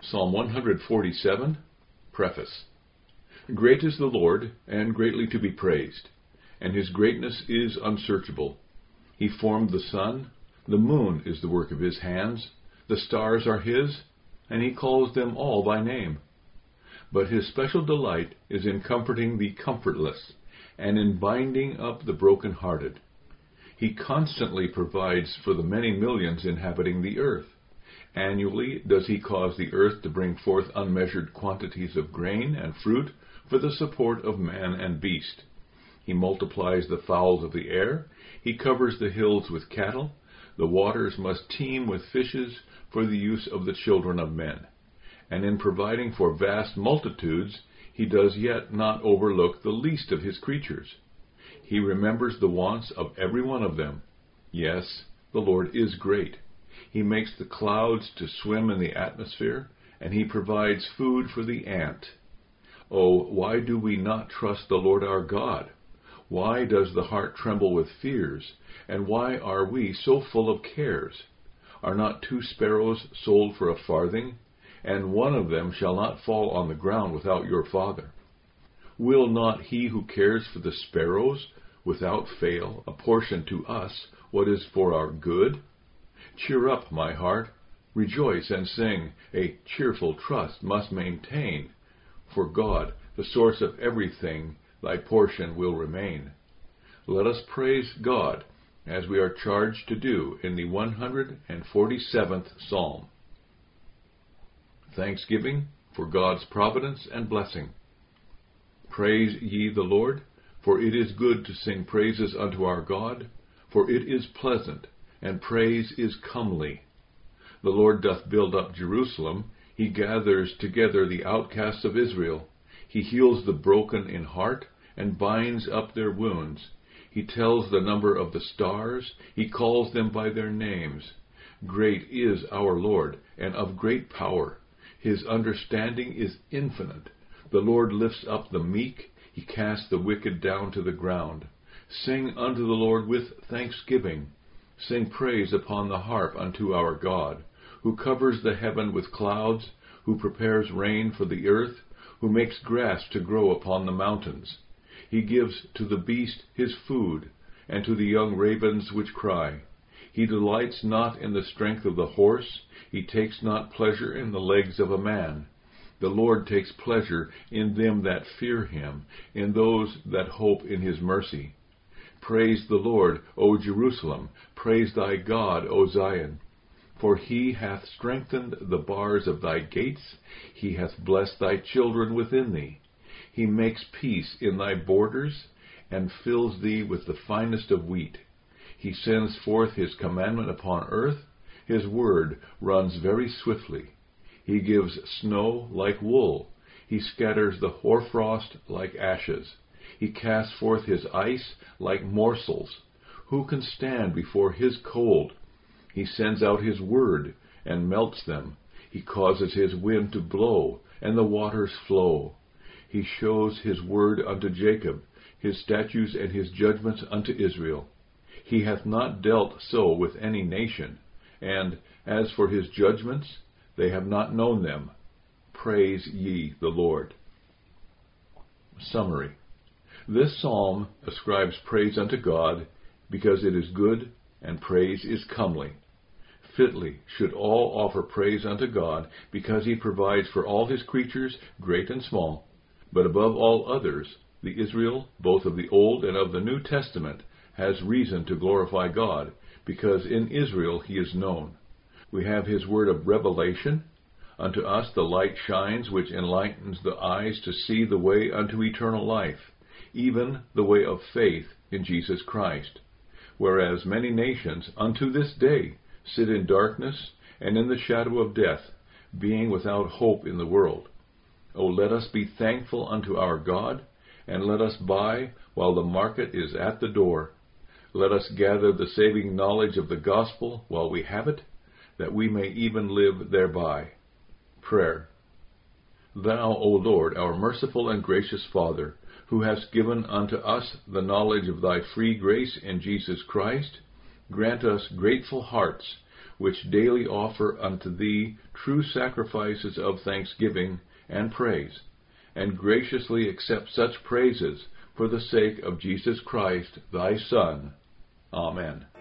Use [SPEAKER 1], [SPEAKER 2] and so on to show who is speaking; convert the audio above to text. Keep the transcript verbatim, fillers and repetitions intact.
[SPEAKER 1] Psalm one forty-seven, Preface. Great is the Lord, and greatly to be praised, and his greatness is unsearchable. He formed the sun, the moon is the work of his hands, the stars are his, and he calls them all by name. But his special delight is in comforting the comfortless, and in binding up the broken-hearted. He constantly provides for the many millions inhabiting the earth. Annually does he cause the earth to bring forth unmeasured quantities of grain and fruit for the support of man and beast. He multiplies the fowls of the air, he covers the hills with cattle, the waters must teem with fishes for the use of the children of men. And in providing for vast multitudes, he does yet not overlook the least of his creatures. He remembers the wants of every one of them. Yes, the Lord is great. He makes the clouds to swim in the atmosphere, and he provides food for the ant. Oh, why do we not trust the Lord our God? Why does the heart tremble with fears, and why are we so full of cares? Are not two sparrows sold for a farthing, and one of them shall not fall on the ground without your Father? Will not he who cares for the sparrows without fail apportion to us what is for our good? Cheer up, my heart, rejoice and sing, a cheerful trust must maintain. For God, the source of everything, thy portion will remain. Let us praise God, as we are charged to do in the one hundred forty-seventh Psalm. Thanksgiving for God's providence and blessing. Praise ye the Lord, for it is good to sing praises unto our God, for it is pleasant, and praise is comely. The Lord doth build up Jerusalem, he gathers together the outcasts of Israel. He heals the broken in heart, and binds up their wounds. He tells the number of the stars, he calls them by their names. Great is our Lord, and of great power. His understanding is infinite. The Lord lifts up the meek, he casts the wicked down to the ground. Sing unto the Lord with thanksgiving. Sing praise upon the harp unto our God, who covers the heaven with clouds, who prepares rain for the earth, who makes grass to grow upon the mountains. He gives to the beast his food, and to the young ravens which cry. He delights not in the strength of the horse, he takes not pleasure in the legs of a man. The Lord takes pleasure in them that fear him, in those that hope in his mercy. Praise the Lord, O Jerusalem, praise thy God, O Zion. For he hath strengthened the bars of thy gates, he hath blessed thy children within thee. He makes peace in thy borders, and fills thee with the finest of wheat. He sends forth his commandment upon earth, his word runs very swiftly. He gives snow like wool, he scatters the hoarfrost like ashes. He casts forth his ice like morsels. Who can stand before his cold? He sends out his word, and melts them. He causes his wind to blow, and the waters flow. He shows his word unto Jacob, his statutes and his judgments unto Israel. He hath not dealt so with any nation, and as for his judgments, they have not known them. Praise ye the Lord. Summary. This psalm ascribes praise unto God, because it is good, and praise is comely. Fitly should all offer praise unto God, because he provides for all his creatures, great and small. But above all others, the Israel, both of the Old and of the New Testament, has reason to glorify God, because in Israel he is known. We have his word of revelation. Unto us the light shines, which enlightens the eyes to see the way unto eternal life, even the way of faith in Jesus Christ. Whereas many nations unto this day sit in darkness and in the shadow of death, being without hope in the world. O let us be thankful unto our God, and let us buy while the market is at the door. Let us gather the saving knowledge of the gospel while we have it, that we may even live thereby. Prayer. Thou, O Lord, our merciful and gracious Father, who hast given unto us the knowledge of thy free grace in Jesus Christ, grant us grateful hearts, which daily offer unto thee true sacrifices of thanksgiving and praise, and graciously accept such praises for the sake of Jesus Christ, thy Son. Amen.